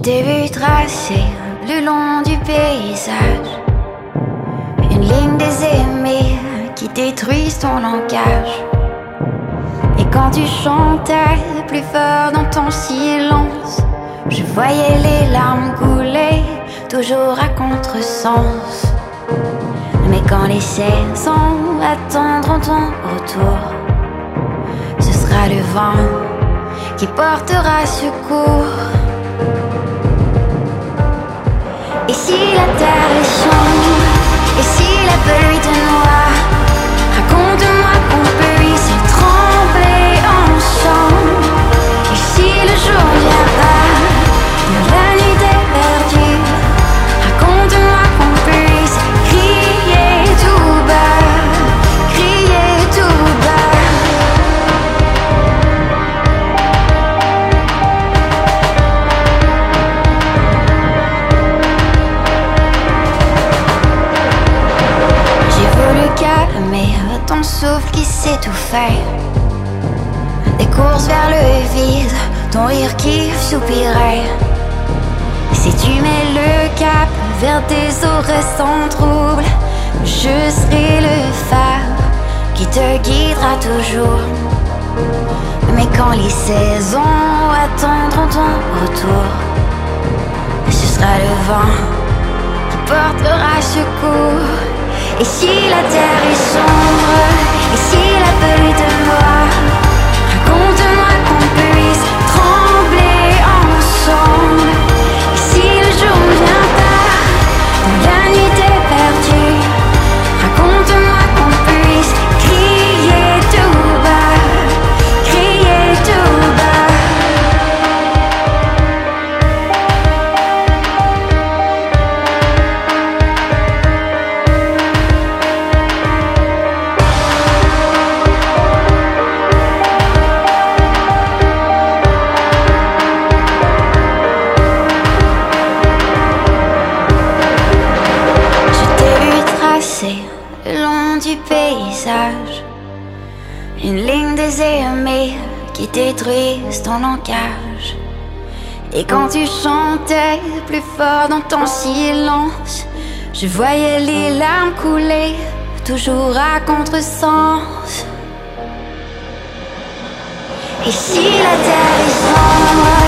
t'ai vu tracer le long du paysage une ligne des aimés qui détruisent ton langage. Et quand tu chantais plus fort dans ton silence, je voyais les larmes couler, toujours à contresens. Mais quand les saisons attendront ton retour, ce sera le vent qui portera secours. Et si la terre est sombre, et si la pluie te noie, raconte-moi qu'on puisse trembler ensemble. Et si le jour ne vient pas, dans la nuit t'es perdu, raconte-moi qu'on puisse crier tout bas, crier tout bas. Calmer ton souffle qui s'étouffait, des courses vers le vide, ton rire qui soupirait. Si tu mets le cap vers des eaux restants troubles, je serai le phare qui te guidera toujours. Mais quand les saisons attendront ton retour, ce sera le vent qui portera secours. Et si la terre est sombre, et si la pluie te noie, raconte-moi qu'on puisse trembler ensemble. Et si le jour ne vient pas, dans la nuit t'es perdu, raconte-moi qu'on puisse crier tout bas, crier tout bas. Le long du paysage, une ligne des aimés qui détruisent ton langage. Et quand tu chantais plus fort dans ton silence, je voyais les larmes couler, toujours à contresens. Et si la terre est sombre,